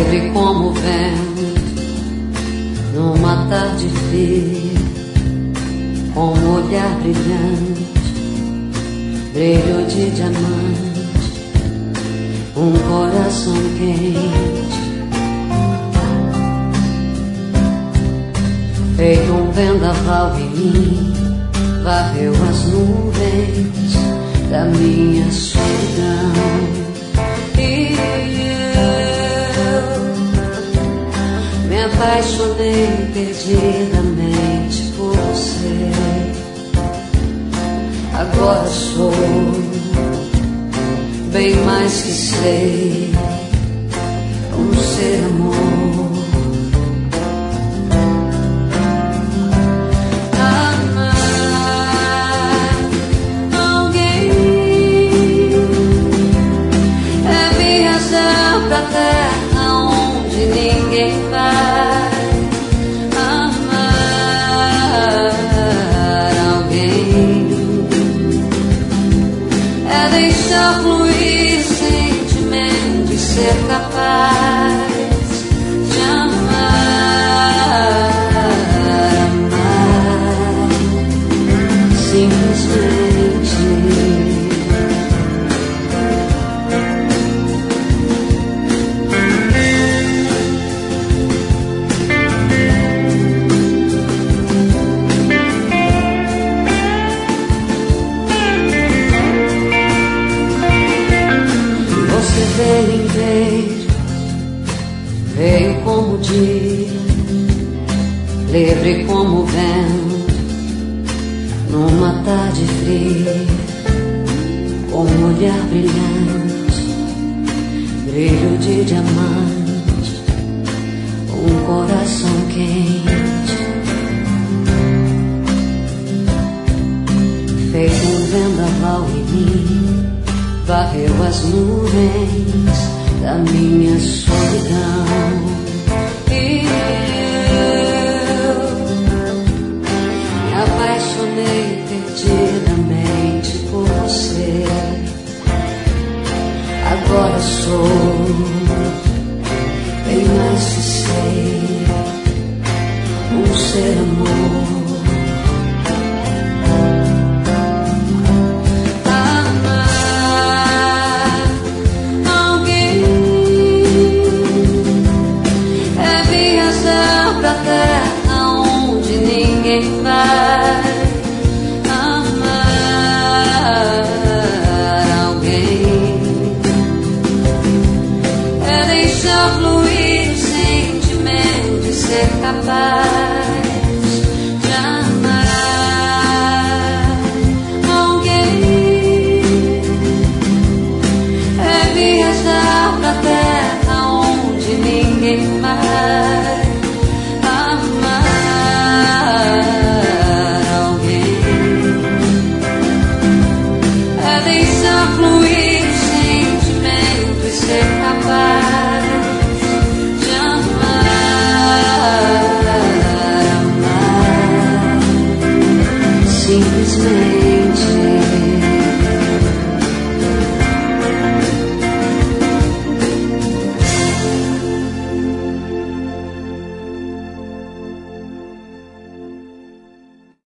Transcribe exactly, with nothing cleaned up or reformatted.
livre como o vento, numa tarde fria, com um olhar brilhante, brilho de diamante, um coração quente, feito um vendaval em mim, varreu as nuvens da minha solidão. E eu me apaixonei perdidamente por você. Agora sou bem mais que sei, um ser amor. Terra onde ninguém vai amar alguém, é deixar fluir sentimento e ser capaz de amar, amar simplesmente. Veio inteiro, veio como o dia, livre como o vento, numa tarde fria, com um olhar brilhante, brilho de diamante, um coração quente, feito um vendaval em mim, varreu as nuvens da minha solidão. E eu me apaixonei perdidamente por você. Agora sou bem mais que sei, um ser amor. Terra onde ninguém vai amar alguém, é deixar fluir o sentimento e ser capaz